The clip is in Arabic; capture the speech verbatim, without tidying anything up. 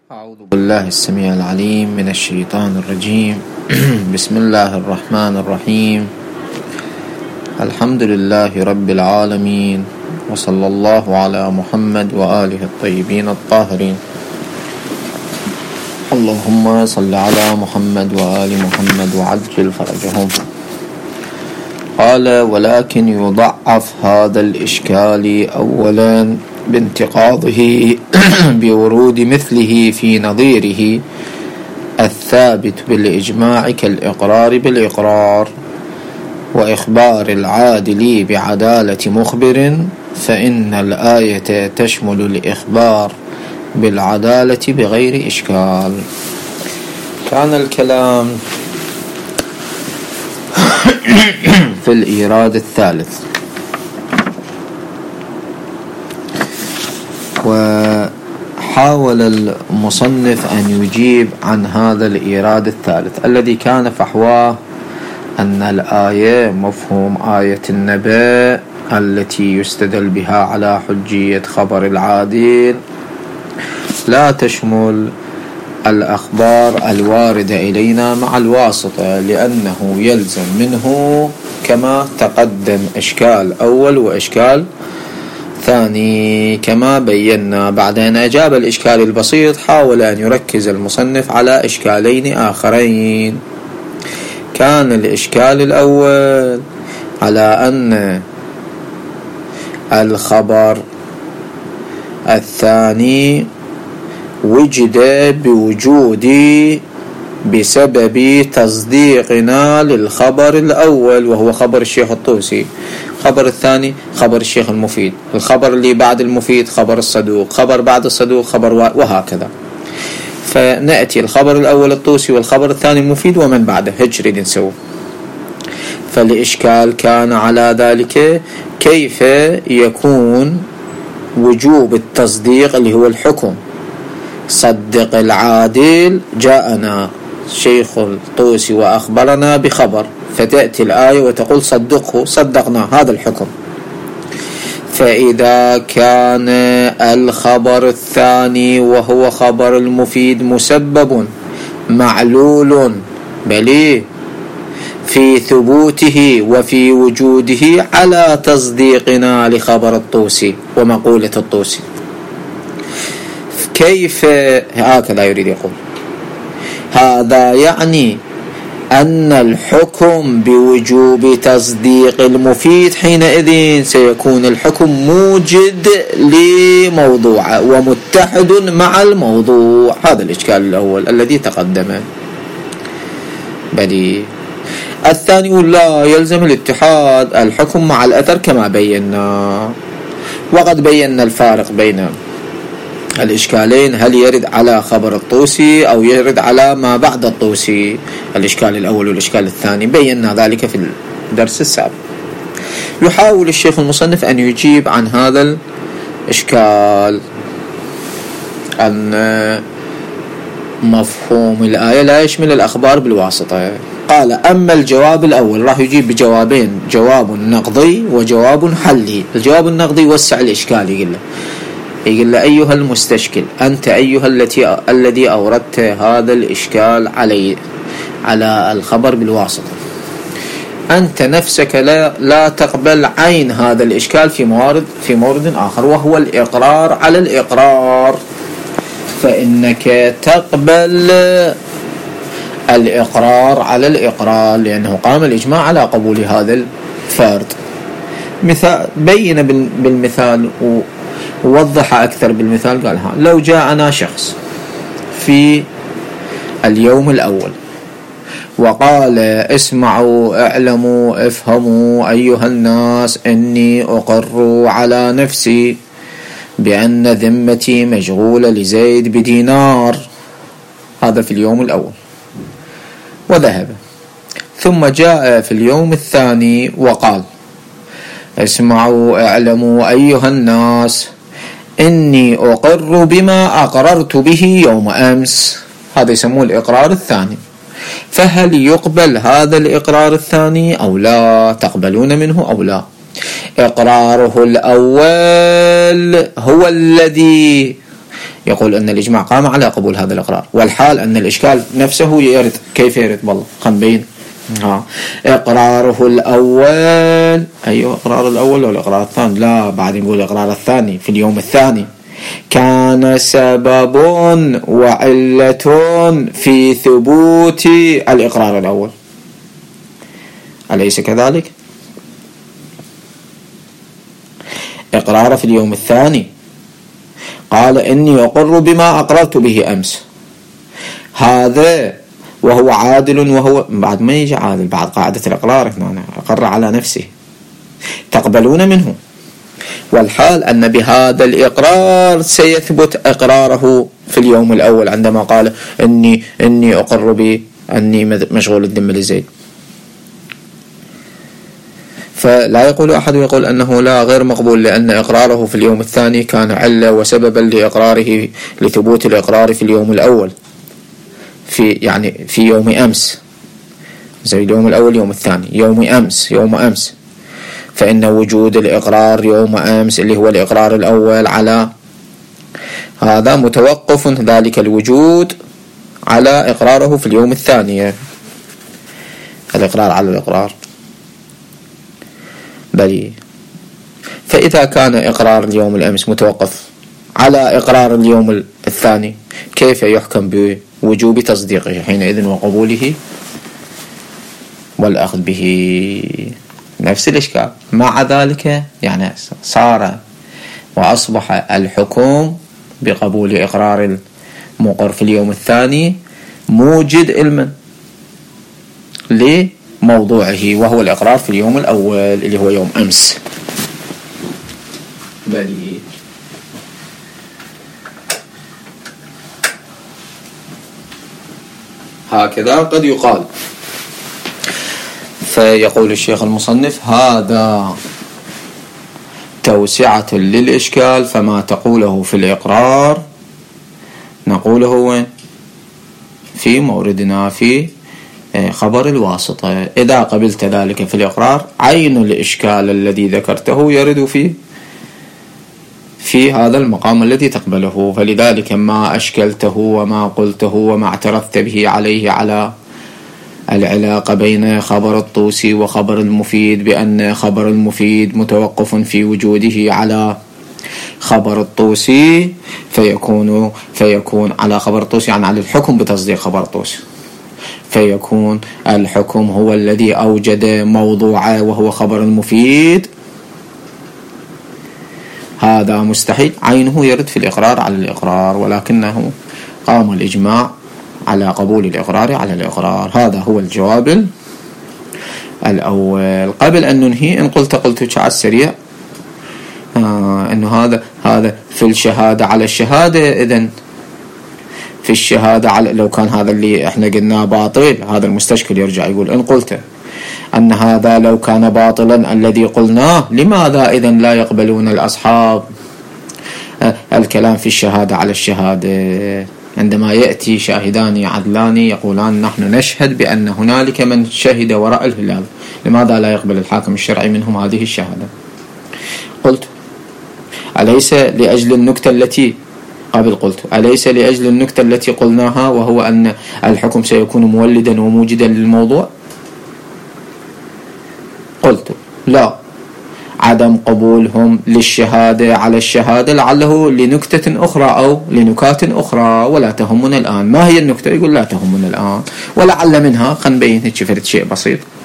أعوذ بالله السميع العليم من الشيطان الرجيم. بسم الله الرحمن الرحيم. الحمد لله رب العالمين، وصلى الله على محمد وآله الطيبين الطاهرين. اللهم صل على محمد وآل محمد وعجل فرجهم. قال: ولكن يضعف هذا الإشكال أولا بانتقاضه بورود مثله في نظيره الثابت بالإجماع كالإقرار بالإقرار وإخبار العادل بعدالة مخبر، فإن الآية تشمل الإخبار بالعدالة بغير إشكال. كان الكلام في الإيراد الثالث، وحاول المصنف أن يجيب عن هذا الإيراد الثالث الذي كان فحواه أن الآية مفهوم آية النبأ التي يستدل بها على حجية خبر العادل لا تشمل الأخبار الواردة إلينا مع الواسطة، لأنه يلزم منه كما تقدم إشكال أول وإشكال ثاني كما بينا. بعد أن أجاب الإشكال البسيط حاول أن يركز المصنف على إشكالين آخرين. كان الإشكال الأول على أن الخبر الثاني وجد بوجود بسبب تصديقنا للخبر الأول وهو خبر الشيخ الطوسي. خبر الثاني خبر الشيخ المفيد، الخبر اللي بعد المفيد خبر الصدوق، خبر بعد الصدوق خبر وهكذا. فنأتي الخبر الأول الطوسي والخبر الثاني المفيد ومن بعده هجري نسوي. فالإشكال كان على ذلك كيف يكون وجوب التصديق اللي هو الحكم صدق العادل، جاءنا شيخ الطوسي وأخبرنا بخبر، فتأتي الآية وتقول صدقه، صدقنا هذا الحكم. فإذا كان الخبر الثاني وهو خبر المفيد مسبب معلول بل في ثبوته وفي وجوده على تصديقنا لخبر الطوسي ومقولة الطوسي، كيف هكذا يريد يقول؟ هذا يعني أن الحكم بوجوب تصديق المفيد حينئذ سيكون الحكم موجد لموضوع ومتحد مع الموضوع. هذا الإشكال الأول الذي تقدم. بدي الثاني لا يلزم الاتحاد الحكم مع الأثر كما بينا، وقد بينا الفارق بين الإشكالين، هل يرد على خبر الطوسي أو يرد على ما بعد الطوسي، الإشكال الأول والإشكال الثاني، بينا ذلك في الدرس السابق. يحاول الشيخ المصنف أن يجيب عن هذا الإشكال أن مفهوم الآية لا يشمل الأخبار بالواسطة. قال: أما الجواب الأول راح يجيب بجوابين، جواب نقضي وجواب حلي. الجواب النقضي وسع الإشكال، يقول له يقول له أيها المستشكل، أنت أيها التي الذي أوردت هذا الإشكال علي على الخبر بالواسطة، أنت نفسك لا, لا تقبل عين هذا الإشكال في موارد في مورد آخر وهو الإقرار على الإقرار، فإنك تقبل الإقرار على الإقرار لأنه قام الإجماع على قبول هذا الفرد. مثال بين بالمثال ووضح أكثر بالمثال. قال: ها لو جاءنا شخص في اليوم الأول وقال: اسمعوا اعلموا افهموا أيها الناس إني أقر على نفسي بأن ذمتي مشغولة لزيد بدينار. هذا في اليوم الأول وذهب. ثم جاء في اليوم الثاني وقال: اسمعوا اعلموا أيها الناس إني أقر بما أقررت به يوم أمس. هذا يسموه الإقرار الثاني. فهل يقبل هذا الإقرار الثاني أو لا؟ تقبلون منه أو لا؟ إقراره الأول هو الذي يقول أن الإجماع قام على قبول هذا الإقرار، والحال أن الإشكال نفسه يرد. كيف يرد؟ والله خلينا نبين. ها إقراره الأول، أيوه إقرار الأول ولا إقرار الثاني؟ لا، بعد نقول إقرار الثاني في اليوم الثاني كان سبب وعلة في ثبوت الإقرار الأول، أليس كذلك؟ إقرار في اليوم الثاني قال إني أقر بما أقررت به أمس، هذا وهو عادل، وهو بعد ما يجي عادل بعد قاعدة الإقرار هنا أقر على نفسه تقبلون منه، والحال أن بهذا الإقرار سيثبت إقراره في اليوم الأول عندما قال إني إني أقر بأني مشغول الذمة لزيد. فلا يقول أحد يقول أنه لا غير مقبول، لأن إقراره في اليوم الثاني كان علة وسببا لإقراره لثبوت الإقرار في اليوم الأول، في يعني في يوم أمس، زي اليوم الأول يوم الثاني يوم أمس يوم أمس، فإن وجود الإقرار يوم أمس اللي هو الإقرار الأول على هذا متوقف ذلك الوجود على إقراره في اليوم الثاني، الإقرار على الإقرار بل. فإذا كان إقرار اليوم الأمس متوقف على إقرار اليوم الثاني، كيف يحكم بوجوب تصديقه حينئذ وقبوله والأخذ به؟ نفس الإشكال. مع ذلك يعني صار وأصبح الحكم بقبول إقرار المقر في اليوم الثاني موجد علما لموضوعه، وهو الإقرار في اليوم الأول اللي هو يوم أمس. بلي هكذا قد يقال. فيقول الشيخ المصنف: هذا توسعة للإشكال، فما تقوله في الإقرار نقوله في موردنا في خبر الواسطة. إذا قبلت ذلك في الإقرار، عين الإشكال الذي ذكرته يرد فيه في هذا المقام الذي تقبله. فلذلك ما أشكلته وما قلته وما اعترفت به عليه على العلاقة بين خبر الطوسي وخبر المفيد، بأن خبر المفيد متوقف في وجوده على خبر الطوسي، فيكون فيكون على خبر الطوسي يعني على الحكم بتصديق خبر الطوسي، فيكون الحكم هو الذي أوجد موضوعه وهو خبر المفيد. هذا مستحيل، عينه يرد في الإقرار على الإقرار، ولكنه قام الإجماع على قبول الإقرار على الإقرار. هذا هو الجواب الأول. قبل أن ننهي، إن قلت قلت على السريع آه إنه هذا هذا في الشهادة على الشهادة. إذن في الشهادة على، لو كان هذا اللي إحنا قلناه باطل، هذا المستشكل يرجع يقول: إن قلت أن هذا لو كان باطلا الذي قلناه، لماذا إذن لا يقبلون الأصحاب آه الكلام في الشهادة على الشهادة؟ عندما يأتي شاهدان عدلان يقولان نحن نشهد بأن هنالك من شهد وراء الهلال، لماذا لا يقبل الحاكم الشرعي منهم هذه الشهادة؟ قلت: أليس لأجل النكتة التي قبل قلت أليس لأجل النكتة التي قلناها، وهو أن الحكم سيكون مولدا وموجدا للموضوع؟ قلت: لا، عدم قبولهم للشهادة على الشهادة لعله لنكتة أخرى أو لنكات أخرى ولا تهمنا الآن. ما هي النكتة؟ يقول: لا تهمنا الآن، ولعل منها، خلينا نبين هيك فرد شيء بسيط.